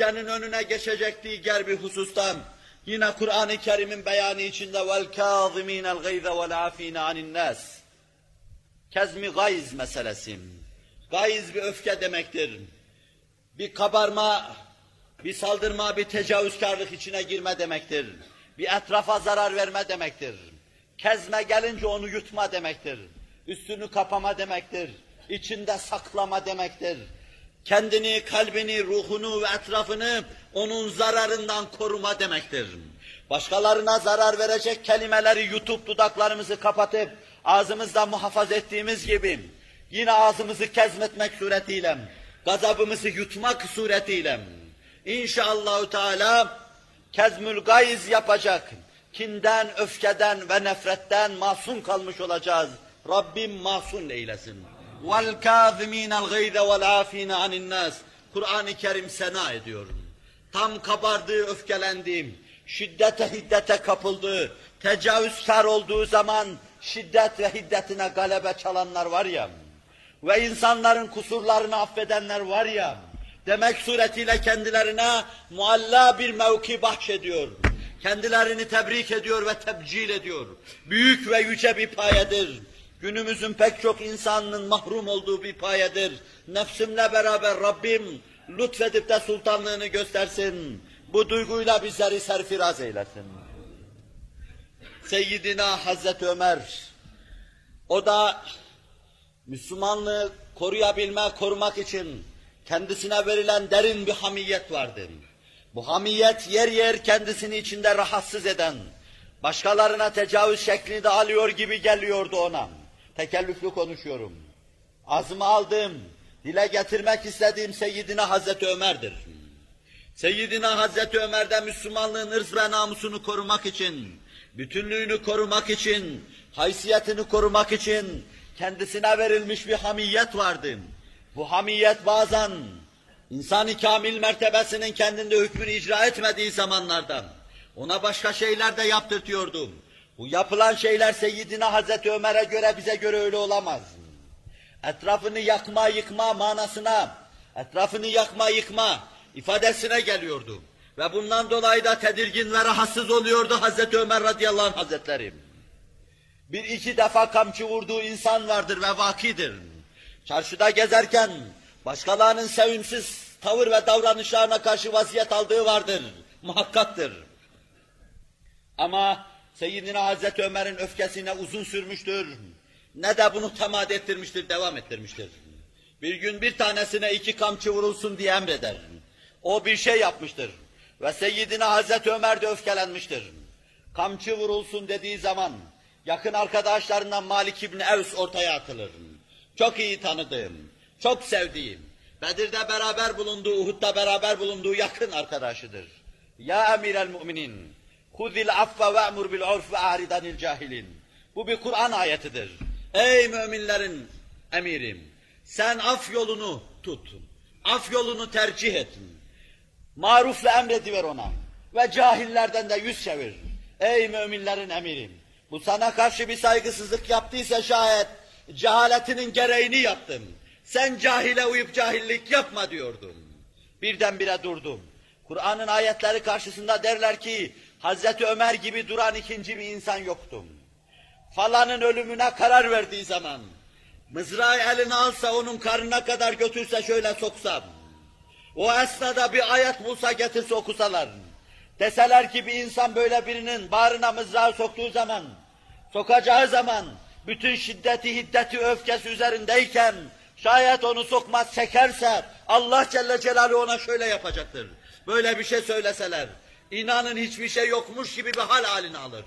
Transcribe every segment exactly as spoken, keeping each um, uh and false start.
öfkenin önüne geçecek diğer bir husustan, yine Kur'an-ı Kerim'in beyanı içinde وَالْكَاظِم۪ينَ الْغَيْذَ وَالْعَاف۪ينَ عَنِ النَّاسِ Kezmi gayz meselesi. Gayz bir öfke demektir. Bir kabarma, bir saldırma, bir tecavüzkarlık içine girme demektir. Bir etrafa zarar verme demektir. Kezme gelince onu yutma demektir. Üstünü kapama demektir. İçinde saklama demektir. Kendini, kalbini, ruhunu ve etrafını onun zararından koruma demektir. Başkalarına zarar verecek kelimeleri yutup dudaklarımızı kapatıp ağzımızda muhafaza ettiğimiz gibi yine ağzımızı kezmetmek suretiyle, gazabımızı yutmak suretiyle İnşallahü Teala kezmül gayz yapacak, kinden, öfkeden ve nefretten masum kalmış olacağız. Rabbim masum eylesin. وَالْكَاظِم۪ينَ الْغَيْذَ وَالْعَاف۪ينَ عَنِ النَّاسِ Kur'an-ı Kerim sena ediyor. Tam kabardığı, öfkelendiğim, şiddete, hiddete kapıldığı, tecavüzkar olduğu zaman şiddet ve hiddetine galebe çalanlar var ya ve insanların kusurlarını affedenler var ya, demek suretiyle kendilerine mualla bir mevki bahşediyor. Kendilerini tebrik ediyor ve tebcil ediyor. Büyük ve yüce bir payedir. Günümüzün pek çok insanının mahrum olduğu bir payedir. Nefsimle beraber Rabbim lütfedip de sultanlığını göstersin. Bu duyguyla bizleri serfiraz eylesin. Seyyidina Hazreti Ömer, o da Müslümanlığı koruyabilme, korumak için kendisine verilen derin bir hamiyet vardı. Bu hamiyet yer yer kendisini içinde rahatsız eden, başkalarına tecavüz şeklini de alıyor gibi geliyordu ona. Tekellüflü konuşuyorum. Azmı aldığım, dile getirmek istediğim Seyyidina Hazreti Ömer'dir. Seyyidina Hazreti Ömer'de Müslümanlığın ırz ve namusunu korumak için, bütünlüğünü korumak için, haysiyetini korumak için kendisine verilmiş bir hamiyet vardı. Bu hamiyet bazen İnsan-ı kamil mertebesinin kendinde hükmünü icra etmediği zamanlarda ona başka şeyler de yaptırtıyordu. Bu yapılan şeyler Seyyidina Hazreti Ömer'e göre bize göre öyle olamaz. Etrafını yakma yıkma manasına, etrafını yakma yıkma ifadesine geliyordu. Ve bundan dolayı da tedirgin ve rahatsız oluyordu Hazreti Ömer radıyallahu anh hazretleri. Bir iki defa kamçı vurduğu insan vardır ve vakidir. Çarşıda gezerken başkalarının sevimsiz tavır ve davranışlarına karşı vaziyet aldığı vardır, muhakkaktır. Ama Seyyidina Hazreti Ömer'in öfkesine uzun sürmüştür, ne de bunu temad ettirmiştir, devam ettirmiştir. Bir gün bir tanesine iki kamçı vurulsun diye emreder. O bir şey yapmıştır ve Seyyidina Hazreti Ömer de öfkelenmiştir. Kamçı vurulsun dediği zaman yakın arkadaşlarından Malik İbni Evs ortaya atılır. Çok iyi tanıdığım, çok sevdiğim, Bedir'de beraber bulunduğu, Uhud'da beraber bulunduğu yakın arkadaşıdır. Ya emirel müminin, huzil affe ve'mur bil urf ve a'ridanil cahilin. Bu bir Kur'an ayetidir. Ey müminlerin emirim, sen af yolunu tut, af yolunu tercih et. Marufla emrediver ona ve cahillerden de yüz çevir. Ey müminlerin emirim, bu sana karşı bir saygısızlık yaptıysa şayet cehaletinin gereğini yaptım. Sen cahile uyup cahillik yapma diyordum. Birdenbire durdum. Kur'an'ın ayetleri karşısında derler ki Hazreti Ömer gibi duran ikinci bir insan yoktu. Falanın ölümüne karar verdiği zaman mızrağı eline alsa onun karnına kadar götürse şöyle soksam, o esnada bir ayet bulsa getirse okusalar, deseler ki bir insan böyle birinin bağrına mızrağı soktuğu zaman, sokacağı zaman bütün şiddeti, hiddeti, öfkesi üzerindeyken şayet onu sokmaz çekerse Allah Celle Celaluhu ona şöyle yapacaktır. Böyle bir şey söyleseler inanın hiçbir şey yokmuş gibi bir hal haline alır.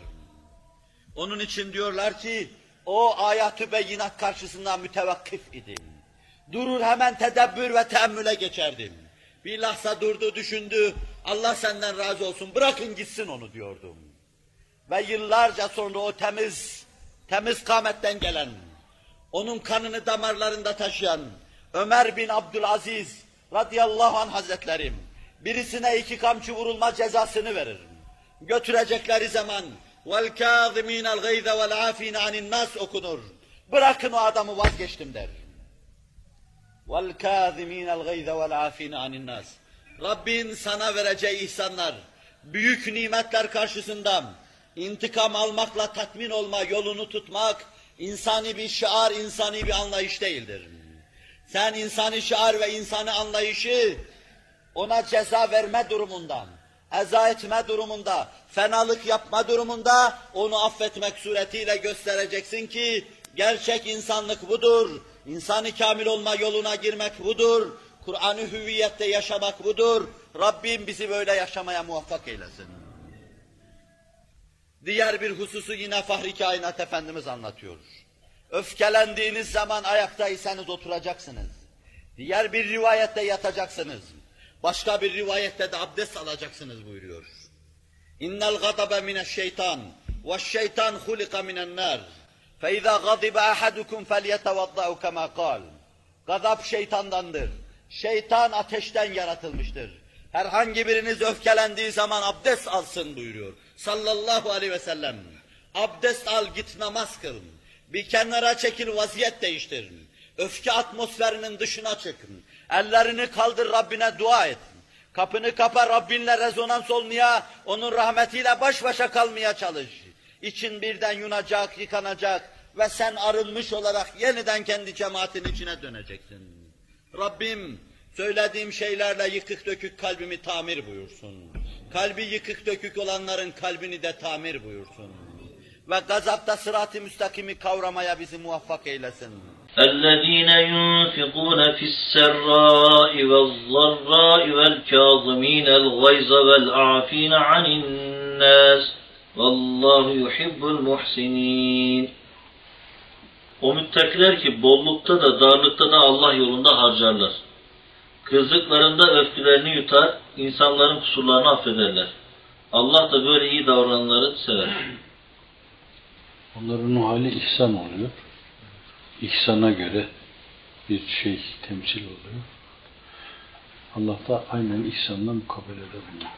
Onun için diyorlar ki o ayat-ı beyinat karşısında mütevakkif idim. Durur hemen tedebbür ve teemmüle geçerdim. Bir lahza durdu, düşündü, Allah senden razı olsun, bırakın gitsin onu diyordum. Ve yıllarca sonra o temiz, temiz kâmetten gelen, onun kanını damarlarında taşıyan Ömer bin Abdülaziz radıyallahu anh hazretlerim, birisine iki kamçı vurulma cezasını verir. Götürecekleri zaman وَالْكَاظِم۪ينَ الْغَيْذَ وَالْعَاف۪ينَ عَنِ النَّاسِ okunur. Bırakın o adamı, vazgeçtim der. وَالْكَاظِم۪ينَ الْغَيْذَ وَالْعَاف۪ينَ عَنِ النَّاسِ Rabbin sana vereceği ihsanlar, büyük nimetler karşısında intikam almakla tatmin olma yolunu tutmak, insani bir şiar, insani bir anlayış değildir. Sen insani şiar ve insani anlayışı ona ceza verme durumunda, eza etme durumunda, fenalık yapma durumunda onu affetmek suretiyle göstereceksin ki gerçek insanlık budur, insani kamil olma yoluna girmek budur, Kur'an-ı hüviyette yaşamak budur. Rabbim bizi böyle yaşamaya muvaffak eylesin. Diğer bir hususu yine Fahri Kainat Efendimiz anlatıyor. Öfkelendiğiniz zaman ayaktaysanız oturacaksınız. Diğer bir rivayette yatacaksınız. Başka bir rivayette de abdest alacaksınız buyuruyor. İnnel gadabe mineşşeytan veşşeytan hulika minennar. Feiza gadibe ahadukum felyetevadda'u kema kal. Gazap şeytandandır. Şeytan ateşten yaratılmıştır. Herhangi biriniz öfkelendiği zaman abdest alsın buyuruyor. Sallallahu aleyhi ve sellem. Abdest al, git namaz kıl. Bir kenara çekil, vaziyet değiştir. Öfke atmosferinin dışına çık. Ellerini kaldır, Rabbine dua et. Kapını kapa, Rabbinle rezonans olmaya, onun rahmetiyle baş başa kalmaya çalış. İçin birden yunacak, yıkanacak ve sen arınmış olarak yeniden kendi cemaatin içine döneceksin. Rabbim söylediğim şeylerle yıkık dökük kalbimi tamir buyursun. Kalbi yıkık dökük olanların kalbini de tamir buyursun. Ve gazapta sırat-ı müstakimi kavramaya bizi muvaffak eylesin. اَلَّذ۪ينَ يُنْفِقُونَ فِي السَّرَّاءِ وَالضَّرَّاءِ وَالْكَاظِم۪ينَ الْغَيْظَ وَالْعَاف۪ينَ عَنِ النَّاسِ وَاللّٰهُ يُحِبُّ الْمُحْسِن۪ينَ. O müttakiler ki bollukta da darlıkta da Allah yolunda harcarlar. Kızdıklarında öfkelerini yutar, insanların kusurlarını affederler. Allah da böyle iyi davrananları sever. Onların o hali ihsan oluyor. İhsana göre bir şey temsil oluyor. Allah da aynen ihsanla mukabelede bulunuyor.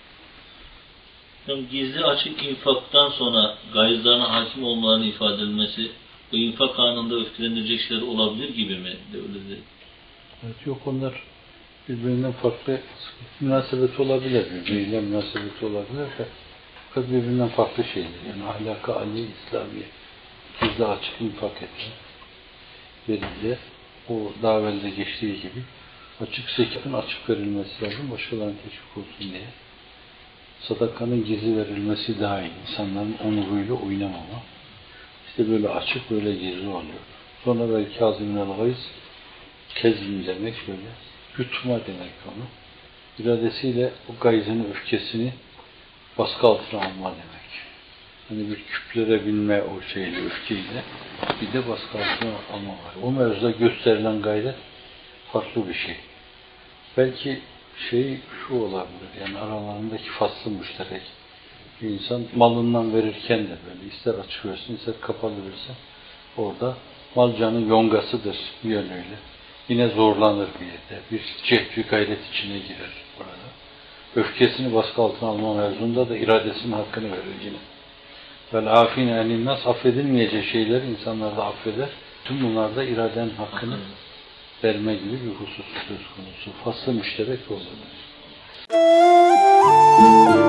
Yani gizli açık infaktan sonra gayızlarına hakim olmalarını ifade edilmesi, bu infak anında öfkelenilecek şeyler olabilir gibi mi? Öyle değil. Evet, yok, onlar birbirinden farklı münasebet olabilir, birbiriyle münasebet olabilir de fakat birbirinden farklı şeyler. Yani ahlaka, ali, İslamiye, gizli açık infak etme, verince o daha evvelde geçtiği gibi açık zekatın açık verilmesi lazım, başkalarına teşvik olsun diye. Sadakanın gizli verilmesi daha iyi, insanların onuruyla oynamama. İşte böyle açık, böyle gizli oluyor. Sonra belki kâzimînel gayz, kezim demek böyle, yutma demek onu. İradesiyle o gayzın öfkesini baskı altına alma demek. Hani bir küplere binme o şeyle, öfkeyle, bir de baskı altına alma var. O mevzuda gösterilen gayret farklı bir şey. Belki şey şu olabilir, yani aralarındaki faslı müşterek. Bir insan malından verirken de böyle ister açık versin, ister kapalı versin, orada mal canın yongasıdır bir yönüyle. Yine zorlanır bir yerde, bir cehd, gayret içine girer burada. Öfkesini baskı altına alma mevzunda da iradesinin hakkını verir yine. Vel afine enin nas, affedilmeyecek şeyler insanlar da affeder. Tüm bunlarda iradenin hakkını verme gibi bir husus söz konusu. Faslı müşterek olabilir.